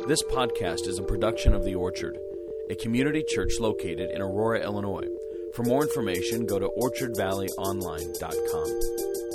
This podcast is a production of The Orchard, a community church located in Aurora, Illinois. For more information, go to orchardvalleyonline.com.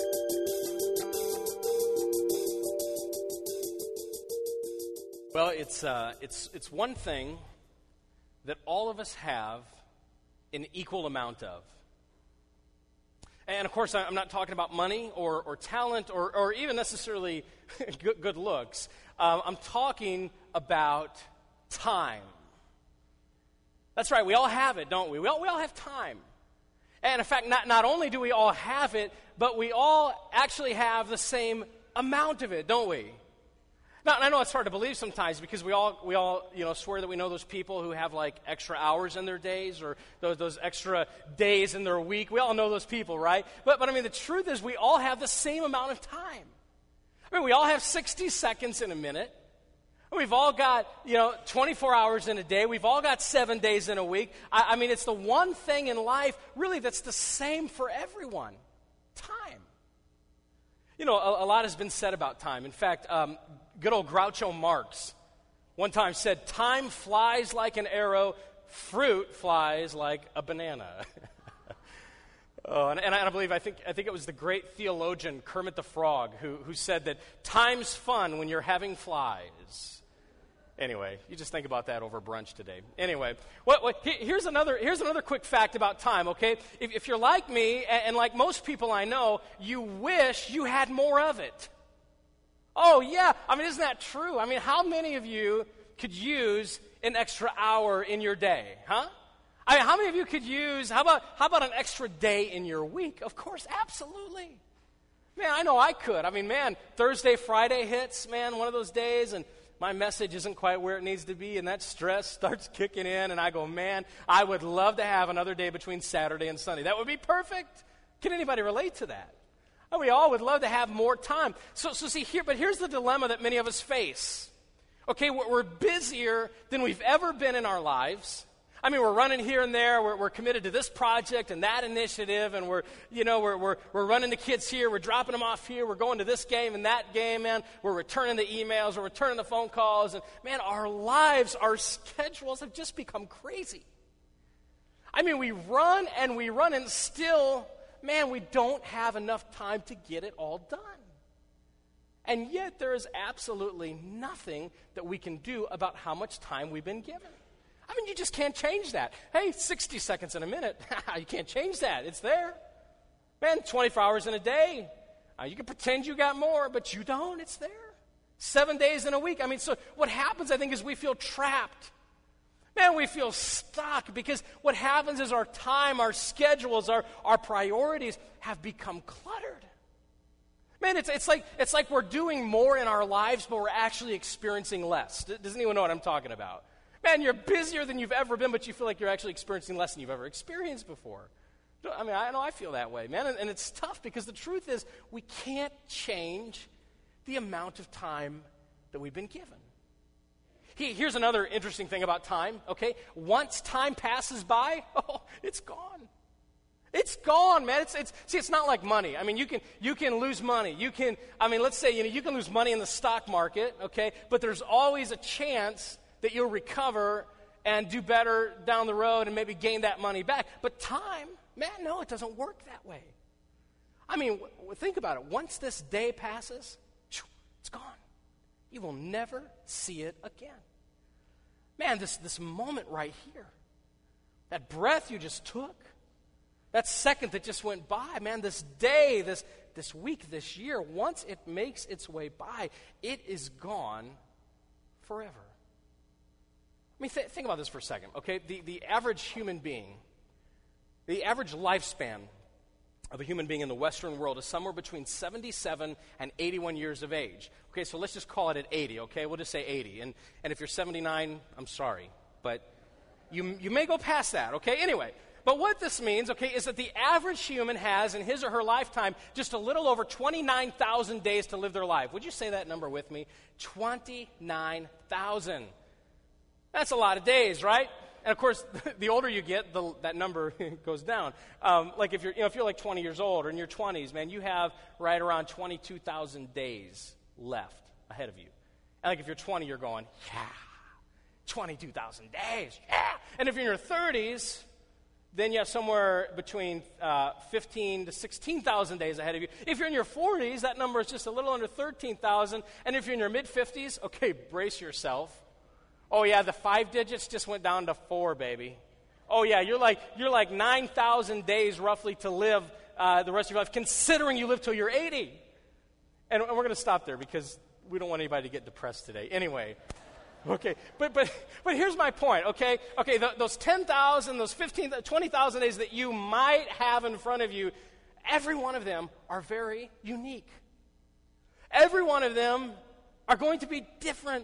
Well, it's one thing that all of us have an equal amount of. And of course, I'm not talking about money or talent or even necessarily good looks. I'm talking about time. That's right, we all have it, don't we? We all have time. And in fact, not only do we all have it, but we all actually have the same amount of it, don't we? Now, I know it's hard to believe sometimes because we all swear that we know those people who have like extra hours in their days or those extra days in their week. We all know those people, right? But I mean, the truth is we all have the same amount of time. I mean, we all have 60 seconds in a minute. We've all got, 24 hours in a day. We've all got 7 days in a week. I mean, it's the one thing in life really that's the same for everyone. Time. A lot has been said about time. In fact, good old Groucho Marx one time said, "Time flies like an arrow, fruit flies like a banana." And I believe, I think it was the great theologian Kermit the Frog who said that time's fun when you're having flies. Anyway, you just think about that over brunch today. Anyway, here's another quick fact about time, okay? If you're like me, and like most people I know, you wish you had more of it. Oh, yeah. I mean, isn't that true? I mean, how many of you could use an extra hour in your day, huh? I mean, how many of you could use, how about an extra day in your week? Of course, absolutely. Man, I know I could. I mean, man, Thursday, Friday hits, man, one of those days, and my message isn't quite where it needs to be, and that stress starts kicking in, and I go, man, I would love to have another day between Saturday and Sunday. That would be perfect. Can anybody relate to that? Oh, we all would love to have more time. So see, here's the dilemma that many of us face. Okay, we're busier than we've ever been in our lives. I mean, we're running here and there. We're committed to this project and that initiative, and we're running the kids here. We're dropping them off here. We're going to this game and that game, man. We're returning the emails. We're returning the phone calls, and man, our lives, our schedules have just become crazy. I mean, we run, and still, man, we don't have enough time to get it all done. And yet, there is absolutely nothing that we can do about how much time we've been given. I mean, you just can't change that. Hey, 60 seconds in a minute. You can't change that. It's there. Man, 24 hours in a day. You can pretend you got more, but you don't. It's there. 7 days in a week. I mean, so what happens, I think, is we feel trapped. Man, we feel stuck because what happens is our time, our schedules, our priorities have become cluttered. Man, it's like we're doing more in our lives, but we're actually experiencing less. Does anyone know what I'm talking about? Man, you're busier than you've ever been, but you feel like you're actually experiencing less than you've ever experienced before. I mean, I know I feel that way, man, and it's tough because the truth is we can't change the amount of time that we've been given. Here's another interesting thing about time, okay? Once time passes by, it's gone. It's gone, man. It's not like money. I mean, you can lose money. Let's say, you can lose money in the stock market, okay? But there's always a chance that you'll recover and do better down the road and maybe gain that money back. But time, man, no, it doesn't work that way. I mean, think about it. Once this day passes, it's gone. You will never see it again. Man, this moment right here, that breath you just took, that second that just went by, man, this day, this week, this year, once it makes its way by, it is gone forever. I mean, think about this for a second, okay? The average human being, the average lifespan of a human being in the Western world is somewhere between 77 and 81 years of age. Okay, so let's just call it at 80, okay? We'll just say 80. And if you're 79, I'm sorry, but you may go past that, okay? Anyway, but what this means, okay, is that the average human has in his or her lifetime just a little over 29,000 days to live their life. Would you say that number with me? 29,000. That's a lot of days, right? And of course, the older you get, that number goes down. Like if you're like 20 years old or in your 20s, man, you have right around 22,000 days left ahead of you. And like if you're 20, you're going, yeah, 22,000 days, yeah. And if you're in your 30s, then you have somewhere between 15 to 16,000 days ahead of you. If you're in your 40s, that number is just a little under 13,000. And if you're in your mid-50s, okay, brace yourself. Oh yeah, the 5 digits just went down to 4, baby. Oh yeah, you're like 9,000 days roughly to live the rest of your life, considering you live till you're 80. And we're going to stop there because we don't want anybody to get depressed today. Anyway, okay, but here's my point. Okay, those 10,000, those 15,000, 20,000 days that you might have in front of you, every one of them are very unique. Every one of them are going to be different.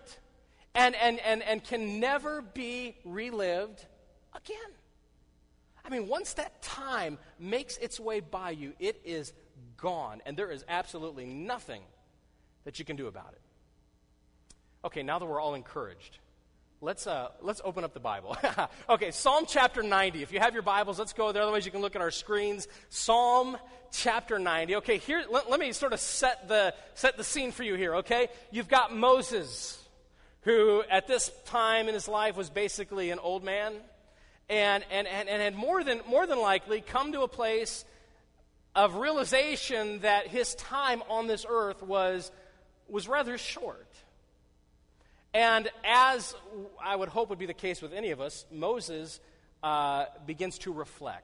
And can never be relived again. I mean, once that time makes its way by you, it is gone, and there is absolutely nothing that you can do about it. Okay, now that we're all encouraged, let's open up the Bible. Okay, Psalm chapter 90. If you have your Bibles, let's go there. Otherwise, you can look at our screens. Psalm chapter 90. Okay, here let me sort of set the scene for you here. Okay, you've got Moses, who at this time in his life was basically an old man, and had more than likely come to a place of realization that his time on this earth was rather short. And as I would hope would be the case with any of us, Moses begins to reflect.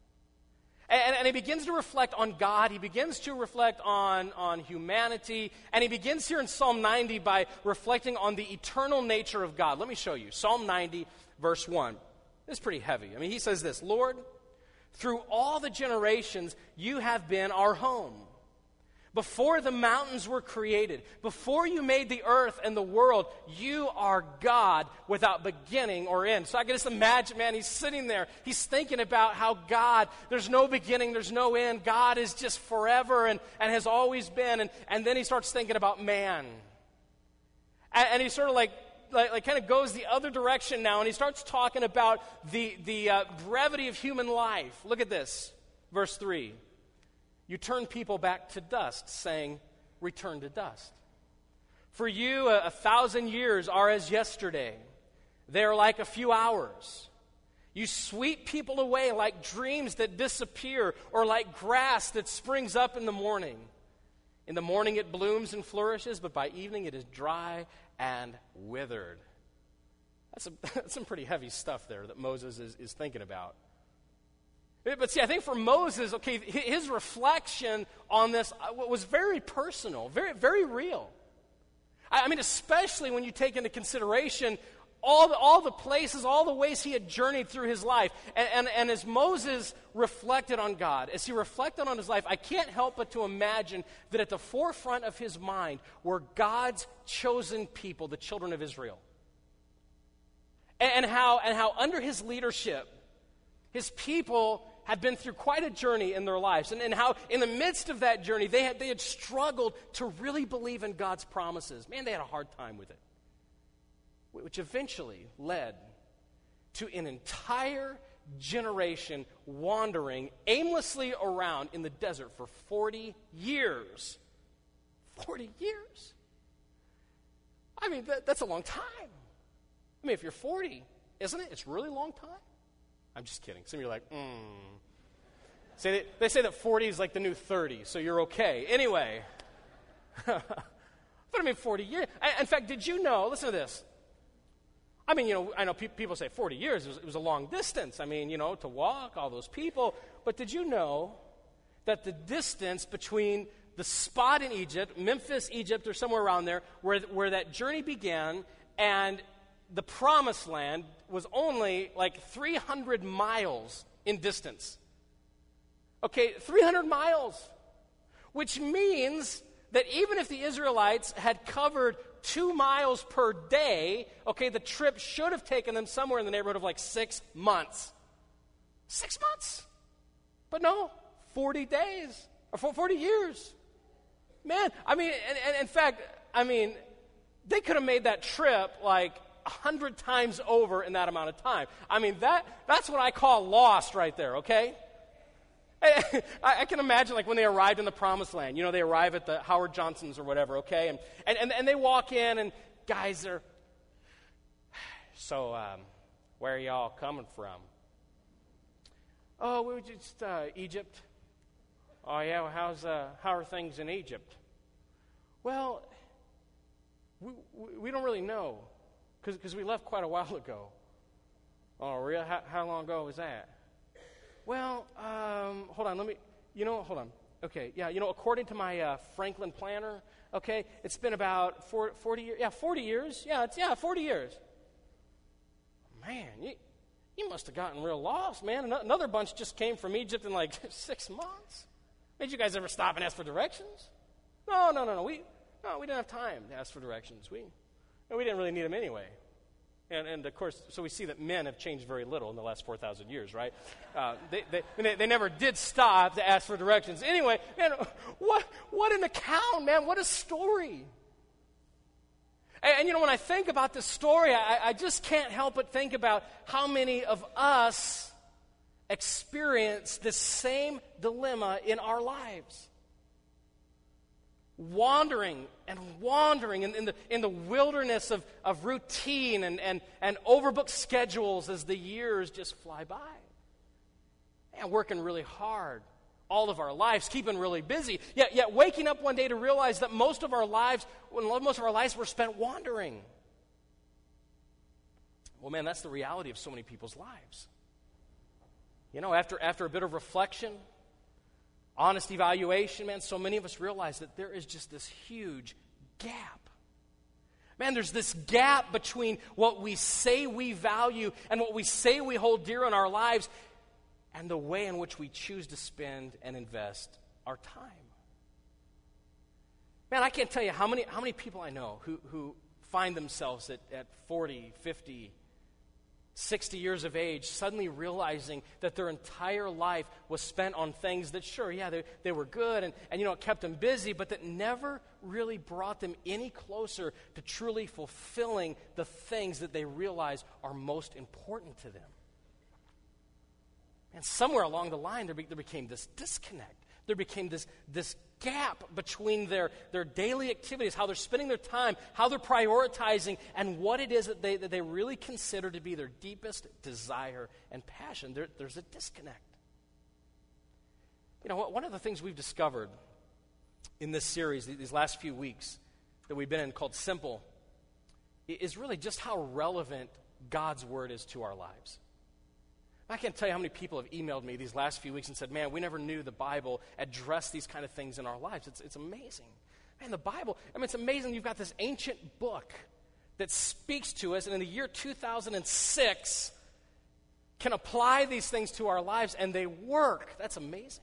And he begins to reflect on God. He begins to reflect on humanity. And he begins here in Psalm 90 by reflecting on the eternal nature of God. Let me show you. Psalm 90, verse 1. It's pretty heavy. I mean, he says this, Lord, through all the generations, you have been our home. Before the mountains were created, before you made the earth and the world, you are God without beginning or end. So I can just imagine, man, he's sitting there. He's thinking about how God, there's no beginning, there's no end. God is just forever and has always been. And then he starts thinking about man. And he sort of like kind of goes the other direction now, and he starts talking about the brevity of human life. Look at this, verse 3. You turn people back to dust, saying, return to dust. For you, 1,000 years are as yesterday. They are like a few hours. You sweep people away like dreams that disappear, or like grass that springs up in the morning. In the morning it blooms and flourishes, but by evening it is dry and withered. That's some pretty heavy stuff there that Moses is thinking about. But see, I think for Moses, okay, his reflection on this was very personal, very, very real. I mean, especially when you take into consideration all the places, all the ways he had journeyed through his life. And as Moses reflected on God, as he reflected on his life, I can't help but to imagine that at the forefront of his mind were God's chosen people, the children of Israel. And how under his leadership, his people had been through quite a journey in their lives, and how in the midst of that journey, they had struggled to really believe in God's promises. Man, they had a hard time with it, which eventually led to an entire generation wandering aimlessly around in the desert for 40 years. 40 years? I mean, that's a long time. I mean, if you're 40, isn't it? It's a really long time. I'm just kidding. Some of you are like, They say that 40 is like the new 30, so you're okay. Anyway. But I mean, 40 years. In fact, did you know, listen to this. I mean, I know people say 40 years, it was a long distance. I mean, to walk, all those people. But did you know that the distance between the spot in Egypt, Memphis, Egypt, or somewhere around there, where that journey began, and the promised land was only like 300 miles in distance. Okay, 300 miles, which means that even if the Israelites had covered 2 miles per day, okay, the trip should have taken them somewhere in the neighborhood of like 6 months. 6 months. But no, 40 days, or 40 years. Man, I mean, and in fact, I mean, they could have made that trip like 100 times over in that amount of time. I mean, that's what I call lost right there, okay? I can imagine, like, when they arrived in the Promised Land, they arrive at the Howard Johnson's or whatever, okay? And they walk in, and geyser. So, where are y'all coming from? Oh, we were just Egypt. Oh, yeah, well, how are things in Egypt? Well, we don't really know, because we left quite a while ago. Oh, really? How long ago was that? Well, hold on, hold on. Okay, yeah, according to my Franklin planner, okay, it's been about 40 years. Yeah, 40 years. Yeah, 40 years. Man, you must have gotten real lost, man. Another bunch just came from Egypt in like 6 months. Did you guys ever stop and ask for directions? No. We didn't have time to ask for directions. We didn't really need them anyway. And of course, so we see that men have changed very little in the last 4,000 years, right? They never did stop to ask for directions. Anyway, man, what an account, man. What a story. And when I think about this story, I just can't help but think about how many of us experience this same dilemma in our lives. Wandering in the wilderness of routine and overbooked schedules as the years just fly by. And working really hard all of our lives, keeping really busy, yet waking up one day to realize that most of our lives were spent wandering. Well, man, that's the reality of so many people's lives. After a bit of reflection, honest evaluation, man, so many of us realize that there is just this huge gap. Man, there's this gap between what we say we value and what we say we hold dear in our lives and the way in which we choose to spend and invest our time. Man, I can't tell you how many people I know who find themselves at 40, 50, 60 years of age, suddenly realizing that their entire life was spent on things that, sure, yeah, they were good and it kept them busy, but that never really brought them any closer to truly fulfilling the things that they realize are most important to them. And somewhere along the line, there became this disconnect. There became this gap between their daily activities, how they're spending their time, how they're prioritizing, and what it is that they really consider to be their deepest desire and passion. There's a disconnect. One of the things we've discovered in this series, these last few weeks that we've been in, called Simple, is really just how relevant God's Word is to our lives. I can't tell you how many people have emailed me these last few weeks and said, man, we never knew the Bible addressed these kind of things in our lives. It's amazing. Man, the Bible, it's amazing. You've got this ancient book that speaks to us, and in the year 2006 can apply these things to our lives, and they work. That's amazing.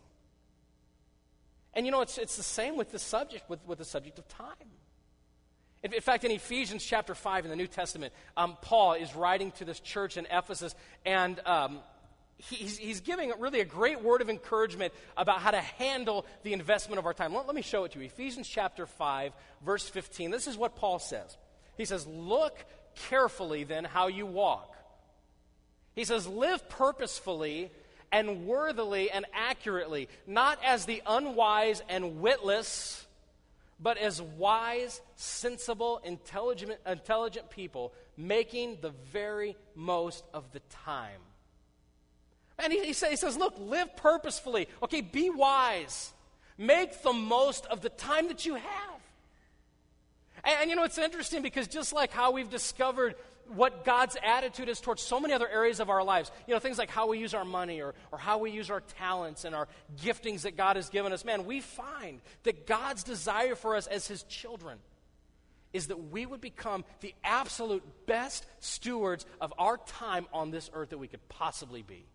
And it's the same with the subject, with the subject of time. In fact, in Ephesians chapter 5 in the New Testament, Paul is writing to this church in Ephesus, and he's giving really a great word of encouragement about how to handle the investment of our time. Let me show it to you. Ephesians chapter 5, verse 15. This is what Paul says. He says, look carefully then how you walk. He says, live purposefully and worthily and accurately, not as the unwise and witless, but as wise, sensible, intelligent people, making the very most of the time. And he says, look, live purposefully. Okay, be wise. Make the most of the time that you have. And it's interesting because just like how we've discovered what God's attitude is towards so many other areas of our lives, things like how we use our money or how we use our talents and our giftings that God has given us, man, we find that God's desire for us as His children is that we would become the absolute best stewards of our time on this earth that we could possibly be.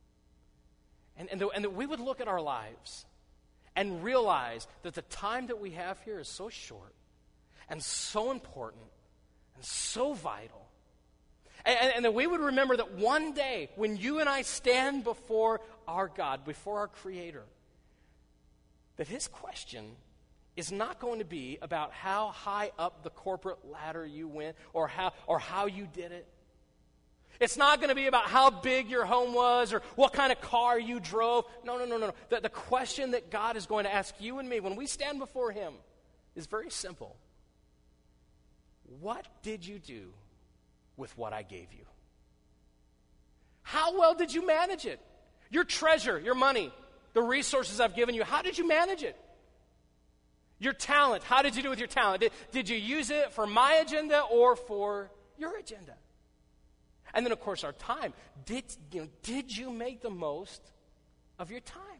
And that we would look at our lives and realize that the time that we have here is so short and so important and so vital. And that we would remember that one day when you and I stand before our God, before our Creator, that His question is not going to be about how high up the corporate ladder you went or how you did it. It's not going to be about how big your home was or what kind of car you drove. No. The question that God is going to ask you and me when we stand before Him is very simple. what did you do with what I gave you? How well did you manage it? Your treasure, your money, the resources I've given you, how did you manage it? Your talent, how did you do with your talent? Did you use it for my agenda or for your agenda? And then, of course, our time. Did you make the most of your time?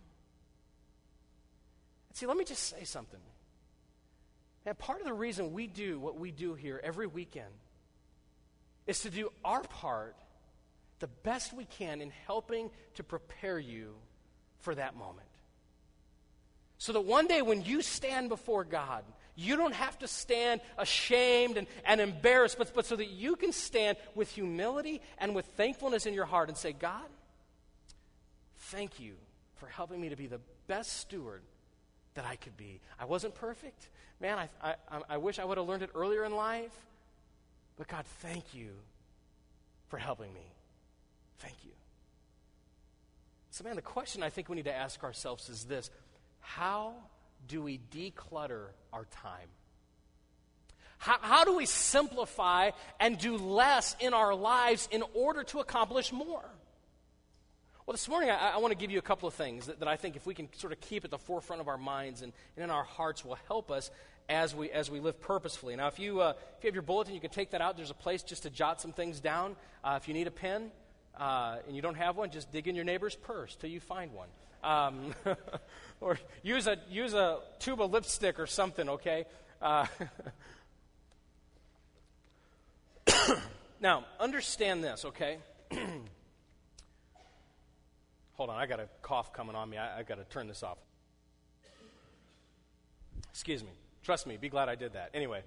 See, let me just say something. And part of the reason we do what we do here every weekend is to do our part the best we can in helping to prepare you for that moment. So that one day when you stand before God, you don't have to stand ashamed and embarrassed, but so that you can stand with humility and with thankfulness in your heart and say, God, thank you for helping me to be the best steward that I could be. I wasn't perfect. Man, I wish I would have learned it earlier in life. But God, thank you for helping me. Thank you. So, man, the question I think we need to ask ourselves is this. How do we declutter our time? How do we simplify and do less in our lives in order to accomplish more? Well, this morning I want to give you a couple of things that I think if we can sort of keep at the forefront of our minds and in our hearts will help us as we live purposefully. Now, if you have your bulletin, you can take that out. There's a place just to jot some things down. If you need a pen and you don't have one, just dig in your neighbor's purse till you find one. Or use a tube of lipstick or something, okay? Now, understand this, okay? Hold on, I got a cough coming on me. I got to turn this off. Excuse me. Trust me, be glad I did that. Anyway.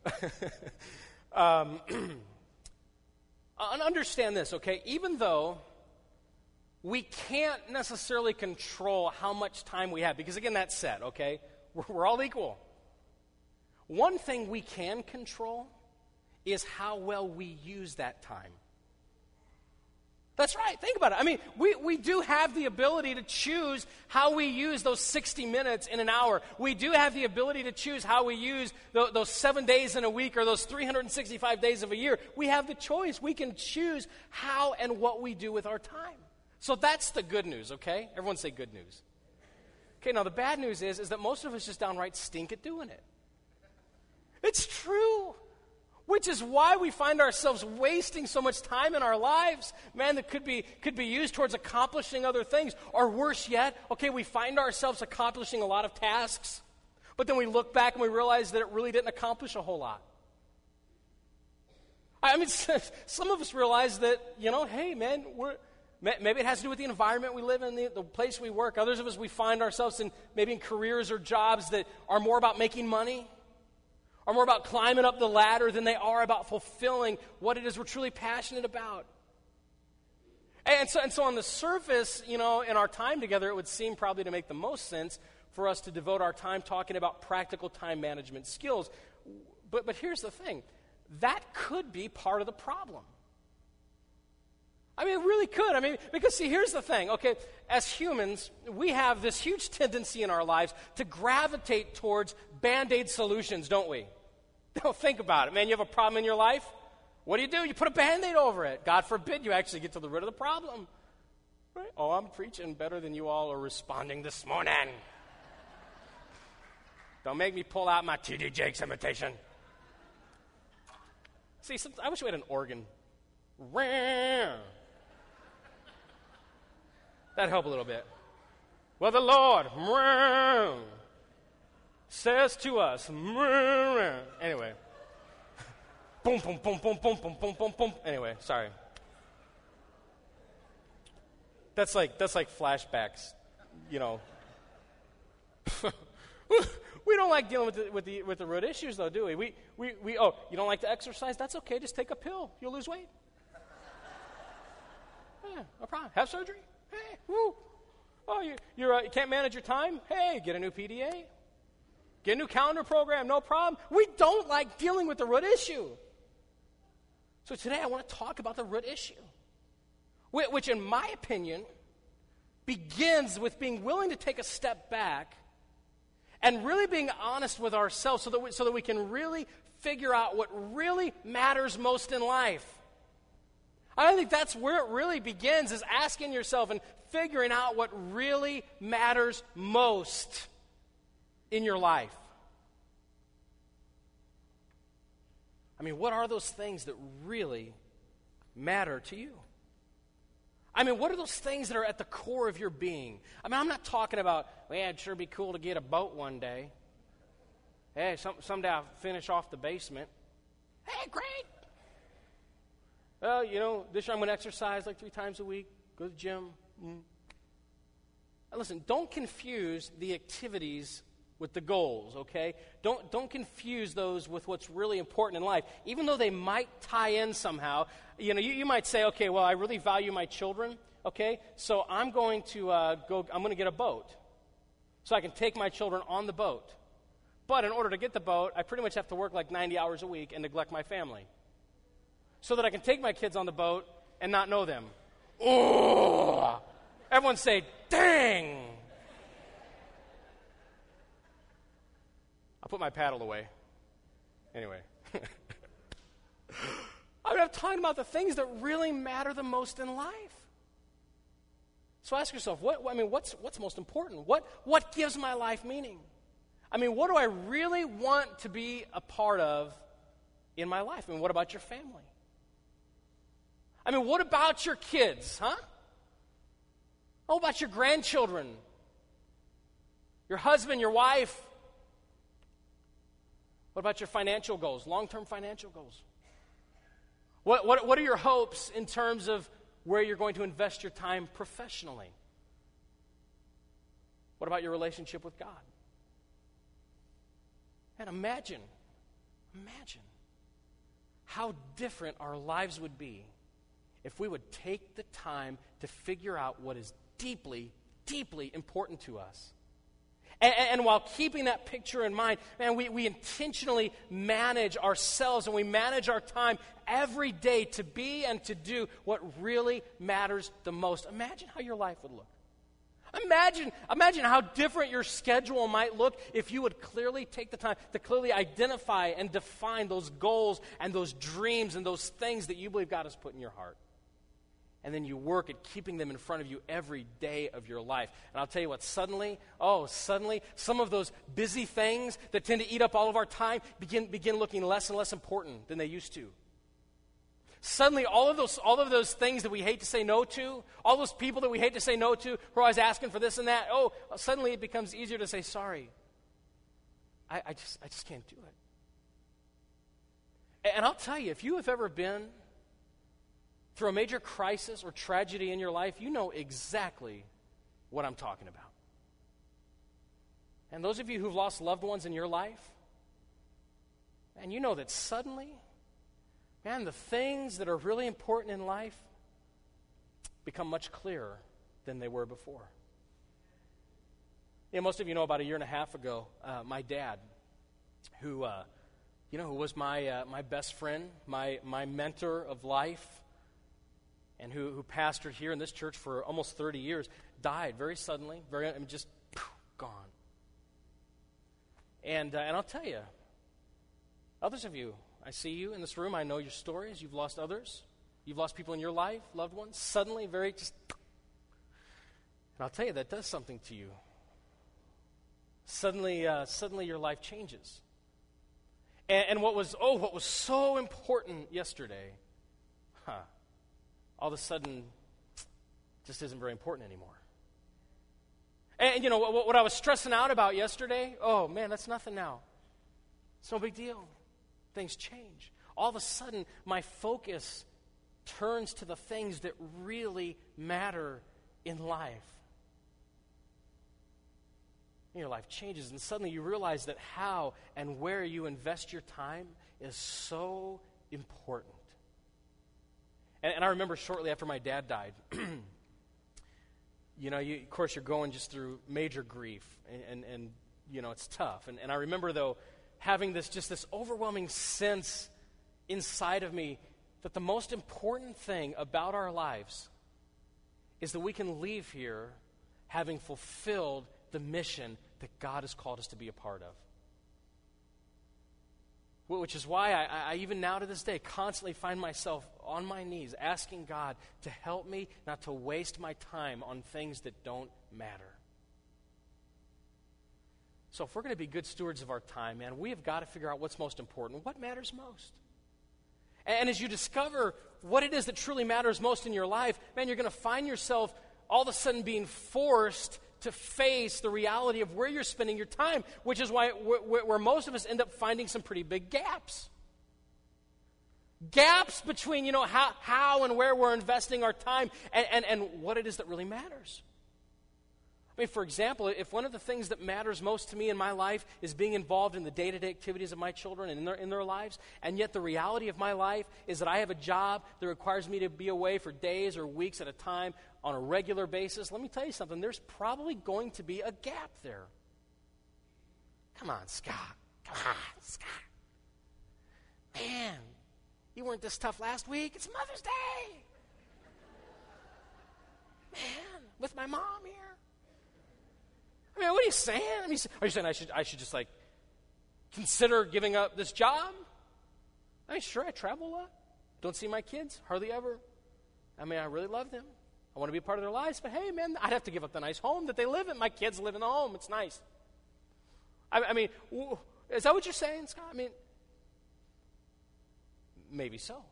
Understand this, okay? Even though we can't necessarily control how much time we have, because again, that's set, okay? We're all equal. One thing we can control is how well we use that time. That's right. Think about it. I mean, we do have the ability to choose how we use those 60 minutes in an hour. We do have the ability to choose how we use those 7 days in a week or those 365 days of a year. We have the choice. We can choose how and what we do with our time. So that's the good news, okay? Everyone say good news. Okay, now the bad news is that most of us just downright stink at doing it. It's true. Which is why we find ourselves wasting so much time in our lives, man, that could be used towards accomplishing other things. Or worse yet, okay, we find ourselves accomplishing a lot of tasks, but then we look back and we realize that it really didn't accomplish a whole lot. I mean, some of us realize that, hey, man, maybe it has to do with the environment we live in, the place we work. Others of us, we find ourselves in careers or jobs that are more about making money, are more about climbing up the ladder than they are about fulfilling what it is we're truly passionate about. And so on the surface, in our time together, it would seem probably to make the most sense for us to devote our time talking about practical time management skills. But here's the thing. That could be part of the problem. I mean, it really could. I mean, because see, here's the thing, okay? As humans, we have this huge tendency in our lives to gravitate towards Band-Aid solutions, don't we? Don't think about it, man. You have a problem in your life? What do? You put a Band-Aid over it. God forbid you actually get to the root of the problem. Right? Oh, I'm preaching better than you all are responding this morning. Don't make me pull out my T.D. Jakes imitation. See, I wish we had an organ. That'd help a little bit. Well, the Lord says to us, anyway. Boom, boom, boom, boom, boom, boom, boom, boom, boom. Anyway, sorry. That's like flashbacks, We don't like dealing with the root issues, though, do we? We you don't like to exercise? That's okay. Just take a pill. You'll lose weight. Yeah, no problem. Have surgery? Hey, woo. Oh, you can't manage your time? Hey, get a new PDA. Get a new calendar program. No problem. We don't like dealing with the root issue. So today I want to talk about the root issue, which in my opinion begins with being willing to take a step back And really being honest with ourselves so that we can really figure out what really matters most in life. I think that's where it really begins, is asking yourself and figuring out what really matters most in your life. I mean, what are those things that really matter to you? I mean, what are those things that are at the core of your being? I mean, I'm not talking about, well, it'd sure be cool to get a boat one day. Hey, someday I'll finish off the basement. Hey, great. Well, this year I'm going to exercise like 3 times a week, go to the gym. Listen, don't confuse the activities with the goals, okay? Don't confuse those with what's really important in life. Even though they might tie in somehow, you might say, okay, well, I really value my children, okay? So I'm going to get a boat so I can take my children on the boat. But in order to get the boat, I pretty much have to work like 90 hours a week and neglect my family so that I can take my kids on the boat and not know them. Oh! Everyone say, dang! I'll put my paddle away. Anyway. I'm talking about the things that really matter the most in life. So ask yourself, what's most important? What gives my life meaning? I mean, what do I really want to be a part of in my life? I mean, what about your family? I mean, what about your kids, huh? What about your grandchildren? Your husband, your wife? What about your financial goals, long-term financial goals? What are your hopes in terms of where you're going to invest your time professionally? What about your relationship with God? And imagine how different our lives would be if we would take the time to figure out what is deeply, deeply important to us. And while keeping that picture in mind, man, we intentionally manage ourselves and we manage our time every day to be and to do what really matters the most. Imagine how your life would look. Imagine how different your schedule might look if you would clearly take the time to clearly identify and define those goals and those dreams and those things that you believe God has put in your heart. And then you work at keeping them in front of you every day of your life. And I'll tell you what, suddenly, some of those busy things that tend to eat up all of our time begin looking less and less important than they used to. Suddenly, all of those things that we hate to say no to, all those people that we hate to say no to, who are always asking for this and that, suddenly it becomes easier to say sorry. I just can't do it. And I'll tell you, if you have ever been through a major crisis or tragedy in your life, you know exactly what I'm talking about. And those of you who've lost loved ones in your life, and you know that suddenly, man, the things that are really important in life become much clearer than they were before. Most of you know about a year and a half ago, my dad, who was my best friend, my mentor of life, and who pastored here in this church for almost 30 years, died very suddenly, just gone. And I'll tell you, others of you, I see you in this room, I know your stories, you've lost others, you've lost people in your life, loved ones, suddenly, and I'll tell you, that does something to you. Suddenly your life changes. And what was so important yesterday, all of a sudden just isn't very important anymore. And what I was stressing out about yesterday, oh man, that's nothing now. It's no big deal. Things change. All of a sudden, my focus turns to the things that really matter in life. Your life changes, and suddenly you realize that how and where you invest your time is so important. And I remember shortly after my dad died, of course you're going just through major grief, and it's tough. And I remember, though, having this overwhelming sense inside of me that the most important thing about our lives is that we can leave here having fulfilled the mission that God has called us to be a part of. Which is why I even now to this day constantly find myself on my knees asking God to help me not to waste my time on things that don't matter. So if we're going to be good stewards of our time, man, we have got to figure out what's most important, what matters most. And as you discover what it is that truly matters most in your life, man, you're going to find yourself all of a sudden being forced to face the reality of where you're spending your time, which is why where most of us end up finding some pretty big gaps. Gaps between, how and where we're investing our time and what it is that really matters. I mean, for example, if one of the things that matters most to me in my life is being involved in the day-to-day activities of my children and in their lives, and yet the reality of my life is that I have a job that requires me to be away for days or weeks at a time on a regular basis, let me tell you something, there's probably going to be a gap there. Come on, Scott. Come on, Scott. Man, you weren't this tough last week. It's Mother's Day. Man, with my mom here. I mean, what are you saying? I mean, are you saying I should just consider giving up this job? I mean, sure, I travel a lot. Don't see my kids hardly ever. I mean, I really love them. I want to be a part of their lives, but hey, man, I'd have to give up the nice home that they live in. My kids live in the home. It's nice. I mean, is that what you're saying, Scott? I mean, maybe so.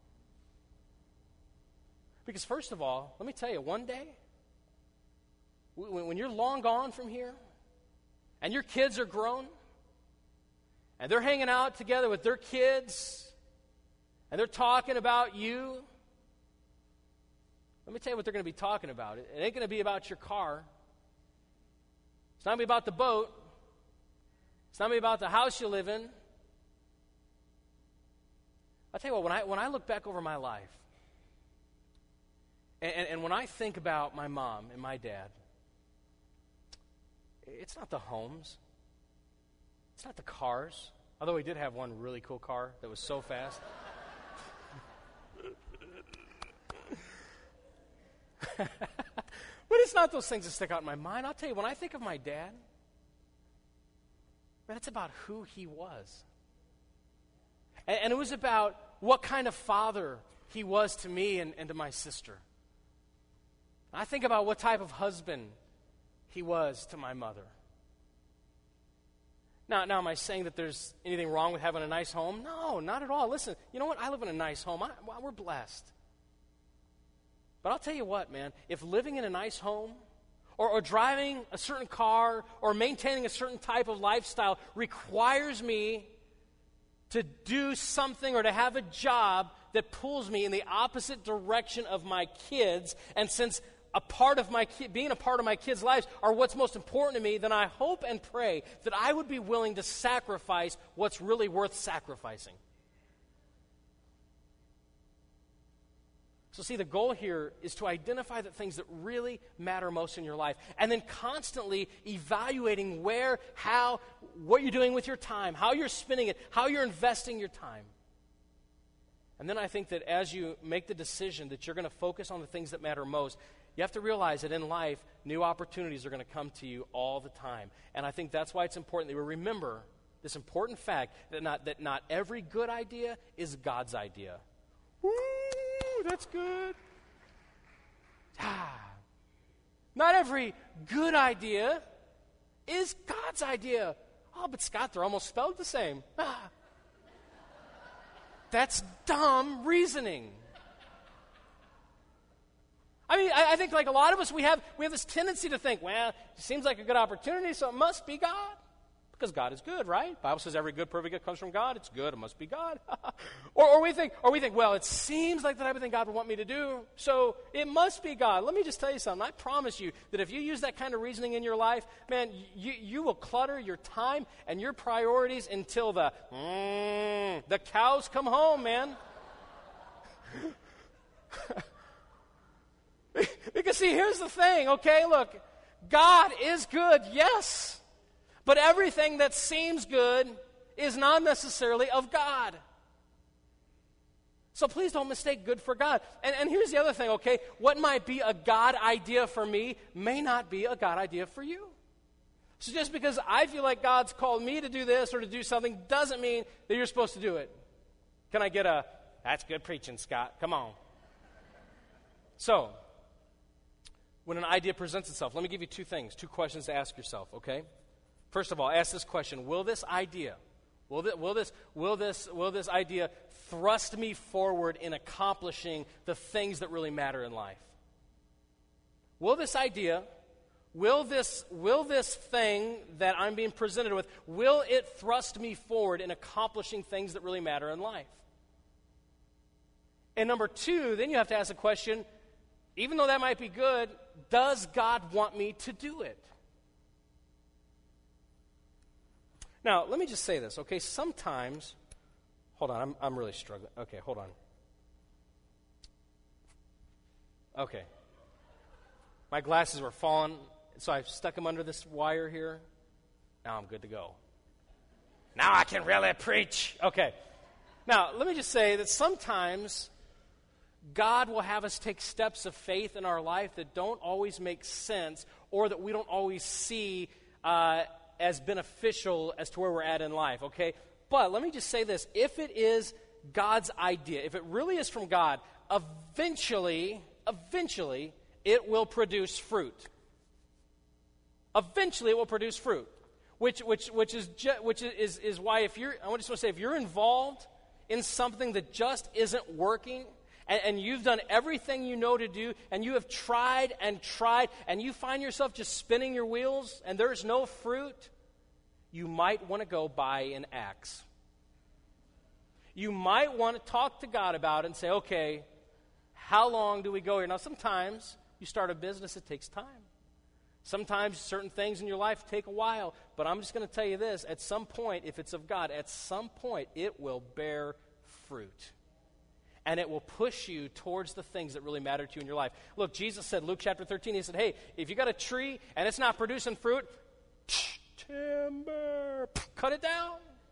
Because first of all, let me tell you, one day, when you're long gone from here, and your kids are grown, and they're hanging out together with their kids, and they're talking about you, let me tell you what they're going to be talking about. It ain't going to be about your car. It's not going to be about the boat. It's not going to be about the house you live in. I'll tell you what, when I look back over my life, and when I think about my mom and my dad, it's not the homes. It's not the cars. Although we did have one really cool car that was so fast. But it's not those things that stick out in my mind. I'll tell you, when I think of my dad, man, it's about who he was. And it was about what kind of father he was to me and to my sister. I think about what type of husband he was to my mother. Now, am I saying that there's anything wrong with having a nice home? No, not at all. Listen, you know what? I live in a nice home. We're blessed. But I'll tell you what, man, if living in a nice home or driving a certain car or maintaining a certain type of lifestyle requires me to do something or to have a job that pulls me in the opposite direction of my kids, and since being a part of my kids' lives are what's most important to me, then I hope and pray that I would be willing to sacrifice what's really worth sacrificing. So see, the goal here is to identify the things that really matter most in your life, and then constantly evaluating where, how, what you're doing with your time, how you're spending it, how you're investing your time. And then I think that as you make the decision that you're going to focus on the things that matter most, you have to realize that in life, new opportunities are going to come to you all the time. And I think that's why it's important that we remember this important fact that not every good idea is God's idea. Woo, that's good. Not every good idea is God's idea. Oh, but Scott, they're almost spelled the same. That's dumb reasoning. I mean, I think like a lot of us, we have this tendency to think, well, it seems like a good opportunity, so it must be God. Because God is good, right? The Bible says every good, perfect gift comes from God. It's good. It must be God. or we think, well, it seems like the type of thing God would want me to do, so it must be God. Let me just tell you something. I promise you that if you use that kind of reasoning in your life, man, you will clutter your time and your priorities until the cows come home, man. Because see, here's the thing, okay? Look, God is good, yes. But everything that seems good is not necessarily of God. So please don't mistake good for God. And here's the other thing, okay? What might be a God idea for me may not be a God idea for you. So just because I feel like God's called me to do this or to do something doesn't mean that you're supposed to do it. Can I get a, that's good preaching, Scott. Come on. So, when an idea presents itself, let me give you two questions to ask yourself, okay? First of all, ask this question: will this idea thrust me forward in accomplishing the things that really matter in life? Will this thing that I'm being presented with, will it thrust me forward in accomplishing things that really matter in life? And number two, then you have to ask the question, even though that might be good, does God want me to do it? Now, let me just say this, okay? Sometimes, hold on, I'm really struggling. Okay, hold on. Okay. My glasses were falling, so I stuck them under this wire here. Now I'm good to go. Now I can really preach. Okay. Now, let me just say that sometimes God will have us take steps of faith in our life that don't always make sense or that we don't always see as beneficial as to where we're at in life, okay? But let me just say this. If it is God's idea, if it really is from God, eventually, it will produce fruit. Eventually, it will produce fruit, which is why if you're involved in something that just isn't working, and you've done everything you know to do, and you have tried, and you find yourself just spinning your wheels, and there's no fruit, you might want to go buy an axe. You might want to talk to God about it and say, okay, how long do we go here? Now, sometimes you start a business, it takes time. Sometimes certain things in your life take a while, but I'm just going to tell you this, at some point, if it's of God, at some point it will bear fruit. And it will push you towards the things that really matter to you in your life. Look, Jesus said, Luke chapter 13, he said, hey, if you got a tree and it's not producing fruit, timber, cut it down.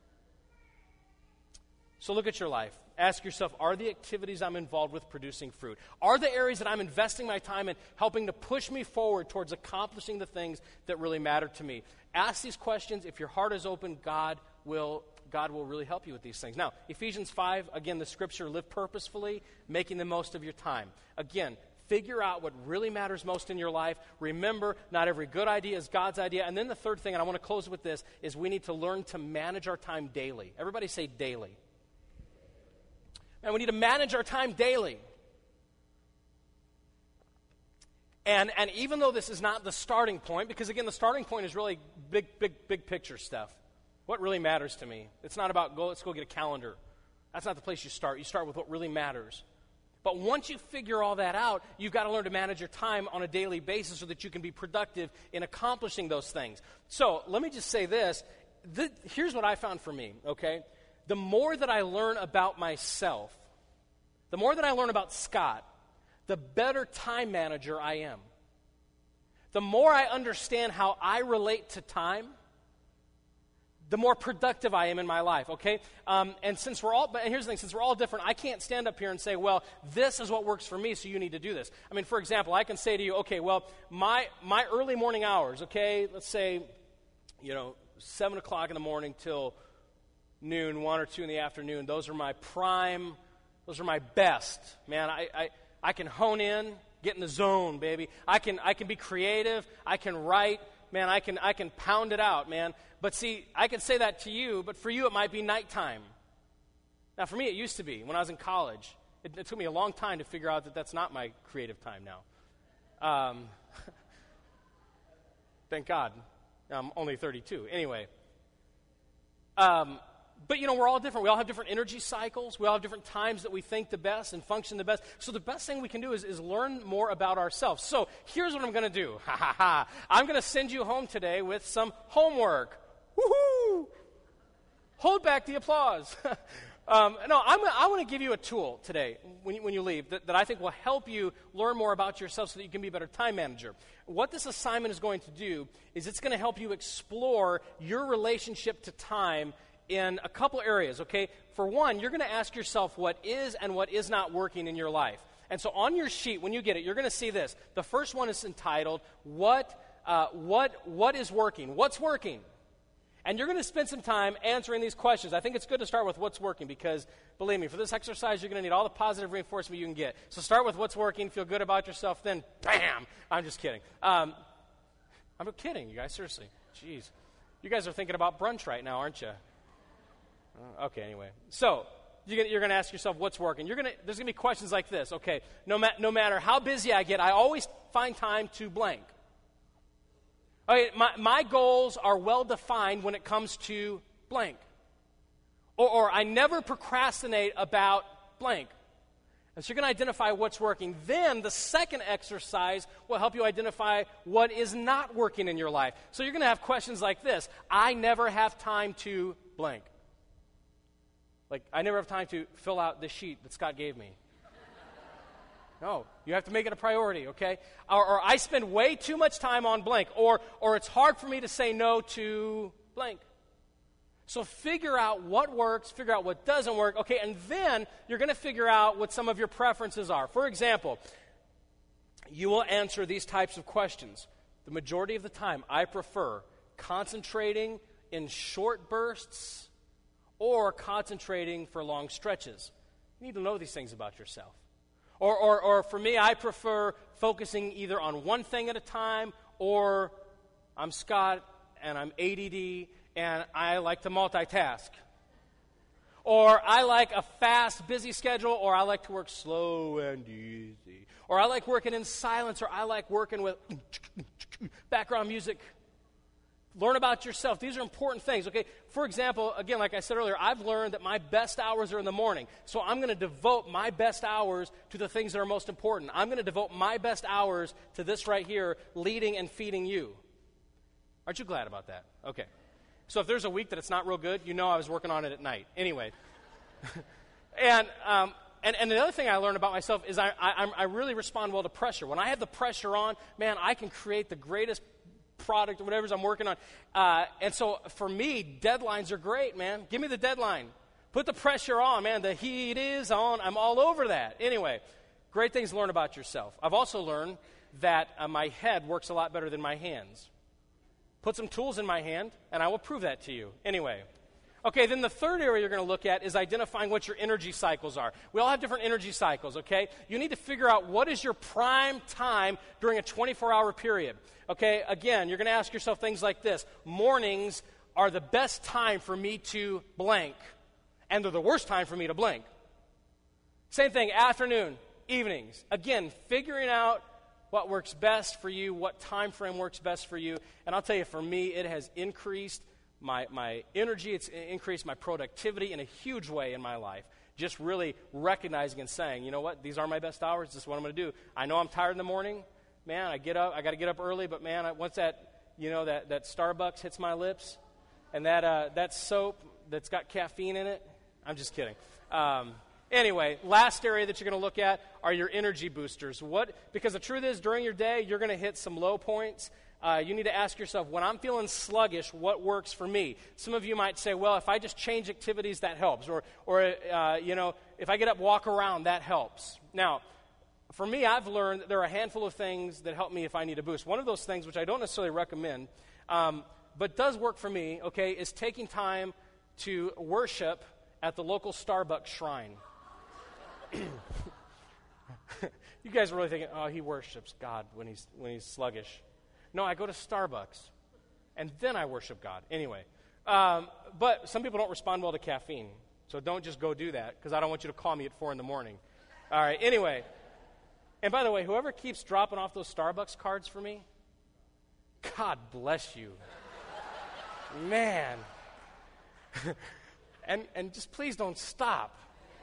So look at your life. Ask yourself, are the activities I'm involved with producing fruit? Are the areas that I'm investing my time in helping to push me forward towards accomplishing the things that really matter to me? Ask these questions. If your heart is open, God will really help you with these things. Now, Ephesians 5, again, the scripture, live purposefully, making the most of your time. Again, figure out what really matters most in your life. Remember, not every good idea is God's idea. And then the third thing, and I want to close with this, is we need to learn to manage our time daily. Everybody say daily. And we need to manage our time daily. And even though this is not the starting point, because again, the starting point is really big picture stuff. What really matters to me? It's not about let's go get a calendar. That's not the place you start. You start with what really matters. But once you figure all that out, you've got to learn to manage your time on a daily basis so that you can be productive in accomplishing those things. So let me just say this. Here's what I found for me, okay? The more that I learn about myself, the more that I learn about Scott, the better time manager I am. The more I understand how I relate to time, the more productive I am in my life, okay? And here's the thing, since we're all different, I can't stand up here and say, well, this is what works for me, so you need to do this. I mean, for example, I can say to you, okay, well, my early morning hours, okay, let's say, 7 o'clock in the morning till noon, 1 or 2 in the afternoon, those are my best. Man, I can hone in, get in the zone, baby. I can be creative, I can write, man, I can pound it out, man. But see, I can say that to you, but for you it might be nighttime. Now, for me it used to be when I was in college. It took me a long time to figure out that that's not my creative time now. Thank God. I'm only 32. Anyway. But, we're all different. We all have different energy cycles. We all have different times that we think the best and function the best. So the best thing we can do is learn more about ourselves. So here's what I'm going to do. I'm going to send you home today with some homework. Woohoo! Hold back the applause. I want to give you a tool today when you leave that I think will help you learn more about yourself so that you can be a better time manager. What this assignment is going to do is it's going to help you explore your relationship to time in a couple areas, okay? For one, you're going to ask yourself what is and what is not working in your life. And so on your sheet, when you get it, you're going to see this. The first one is entitled, What what is working? What's working? And you're going to spend some time answering these questions. I think it's good to start with what's working because, believe me, for this exercise, you're going to need all the positive reinforcement you can get. So start with what's working, feel good about yourself, then bam! I'm just kidding. I'm kidding, you guys, seriously. Jeez. You guys are thinking about brunch right now, aren't you? Okay, anyway. So you're going to ask yourself what's working. There's going to be questions like this. Okay, no matter how busy I get, I always find time to blank. Okay, my goals are well defined when it comes to blank. Or I never procrastinate about blank. And so you're going to identify what's working. Then the second exercise will help you identify what is not working in your life. So you're going to have questions like this. I never have time to blank. Like, I never have time to fill out this sheet that Scott gave me. No, you have to make it a priority, okay? Or I spend way too much time on blank. Or it's hard for me to say no to blank. So figure out what works, figure out what doesn't work, okay? And then you're going to figure out what some of your preferences are. For example, you will answer these types of questions. The majority of the time, I prefer concentrating in short bursts or concentrating for long stretches. You need to know these things about yourself. Or for me, I prefer focusing either on one thing at a time, or I'm Scott and I'm ADD and I like to multitask. Or I like a fast, busy schedule, or I like to work slow and easy. Or I like working in silence, or I like working with background music. Learn about yourself. These are important things, okay? For example, again, like I said earlier, I've learned that my best hours are in the morning. So I'm going to devote my best hours to the things that are most important. I'm going to devote my best hours to this right here, leading and feeding you. Aren't you glad about that? Okay. So if there's a week that it's not real good, you know I was working on it at night. Anyway. And the other thing I learned about myself is I really respond well to pressure. When I have the pressure on, man, I can create the greatest product or whatever I'm working on. And so for me, deadlines are great, man. Give me the deadline. Put the pressure on, man. The heat is on. I'm all over that. Anyway, great things to learn about yourself. I've also learned that my head works a lot better than my hands. Put some tools in my hand, and I will prove that to you. Anyway. Okay, then the third area you're going to look at is identifying what your energy cycles are. We all have different energy cycles, okay? You need to figure out what is your prime time during a 24-hour period. Okay, again, you're going to ask yourself things like this. Mornings are the best time for me to blank, and they're the worst time for me to blank. Same thing, afternoon, evenings. Again, figuring out what works best for you, what time frame works best for you. And I'll tell you, for me, it has increased my energy, it's increased my productivity in a huge way in my life. Just really recognizing and saying, you know what, these are my best hours, this is what I'm going to do. I know I'm tired in the morning, man, I got to get up early, but man, once that Starbucks hits my lips, and that soap that's got caffeine in it, I'm just kidding. Anyway, last area that you're going to look at are your energy boosters. Because the truth is, during your day, you're going to hit some low points. You need to ask yourself, when I'm feeling sluggish, what works for me? Some of you might say, well, if I just change activities, that helps. Or if I get up, walk around, that helps. Now, for me, I've learned that there are a handful of things that help me if I need a boost. One of those things, which I don't necessarily recommend, but does work for me, okay, is taking time to worship at the local Starbucks shrine. You guys are really thinking, oh, he worships God when he's sluggish. No, I go to Starbucks, and then I worship God. Anyway, but some people don't respond well to caffeine, so don't just go do that, because I don't want you to call me at 4 in the morning. All right, anyway. And by the way, whoever keeps dropping off those Starbucks cards for me, God bless you. Man. And just please don't stop.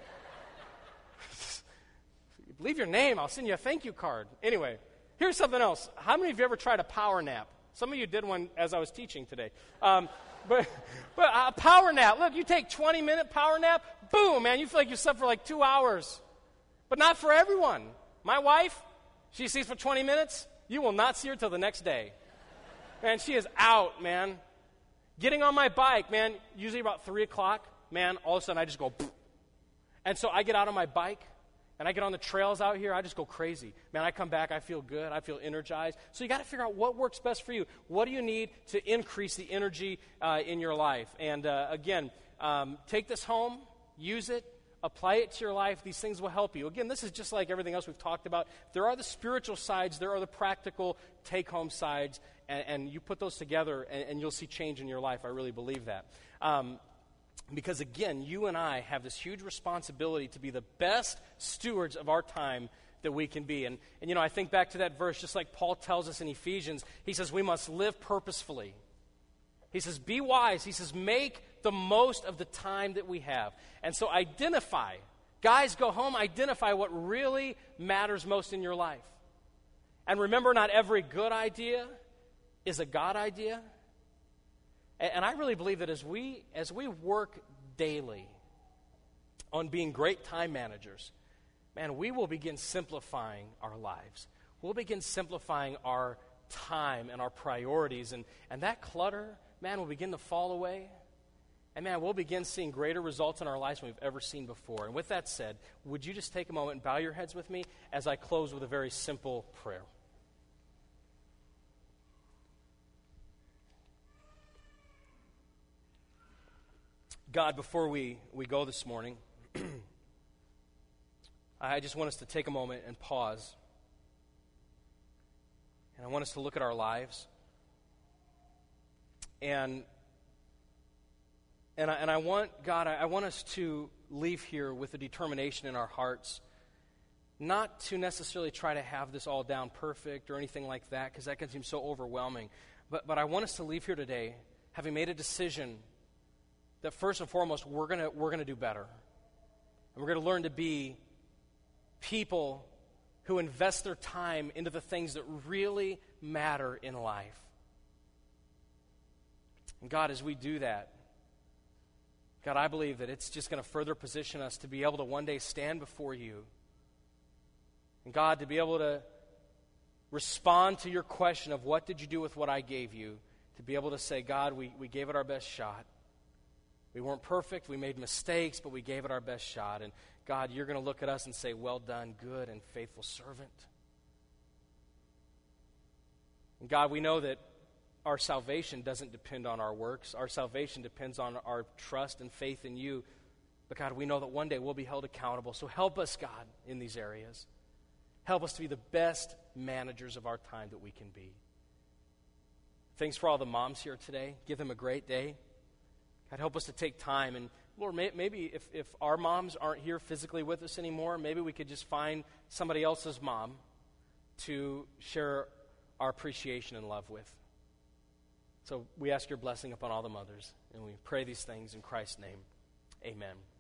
Leave your name. I'll send you a thank you card. Anyway, here's something else. How many of you ever tried a power nap? Some of you did one as I was teaching today. But a power nap. Look, you take 20-minute power nap, boom, man, you feel like you slept for like 2 hours. But not for everyone. My wife, she sleeps for 20 minutes. You will not see her till the next day. Man, she is out, man. Getting on my bike, man, usually about 3 o'clock, man, all of a sudden I just go, poof. And so I get out on my bike, and I get on the trails out here, I just go crazy. Man, I come back, I feel good, I feel energized. So you got to figure out what works best for you. What do you need to increase the energy in your life? And again, take this home, use it, apply it to your life. These things will help you. Again, this is just like everything else we've talked about. There are the spiritual sides, there are the practical take-home sides, and you put those together, and you'll see change in your life. I really believe that. Because again, you and I have this huge responsibility to be the best stewards of our time that we can be. And you know, I think back to that verse, just like Paul tells us in Ephesians, he says we must live purposefully. He says, be wise. He says, make the most of the time that we have. And so identify. Guys, go home, identify what really matters most in your life. And remember, not every good idea is a God idea. And I really believe that as we work daily on being great time managers, man, we will begin simplifying our lives. We'll begin simplifying our time and our priorities. And that clutter, man, will begin to fall away. And man, we'll begin seeing greater results in our lives than we've ever seen before. And with that said, would you just take a moment and bow your heads with me as I close with a very simple prayer? God, before we go this morning, I just want us to take a moment and pause. And I want us to look at our lives. And I want, God, I want us to leave here with a determination in our hearts, not to necessarily try to have this all down perfect or anything like that, because that can seem so overwhelming. But I want us to leave here today having made a decision that first and foremost, we're gonna do better. And we're going to learn to be people who invest their time into the things that really matter in life. And God, as we do that, God, I believe that it's just going to further position us to be able to one day stand before you. And God, to be able to respond to your question of what did you do with what I gave you, to be able to say, God, we gave it our best shot. We weren't perfect, we made mistakes, but we gave it our best shot. And God, you're going to look at us and say, well done, good and faithful servant. And God, we know that our salvation doesn't depend on our works. Our salvation depends on our trust and faith in you. But God, we know that one day we'll be held accountable. So help us, God, in these areas. Help us to be the best managers of our time that we can be. Thanks for all the moms here today. Give them a great day. God, help us to take time. And Lord, maybe if our moms aren't here physically with us anymore, maybe we could just find somebody else's mom to share our appreciation and love with. So we ask your blessing upon all the mothers, and we pray these things in Christ's name. Amen.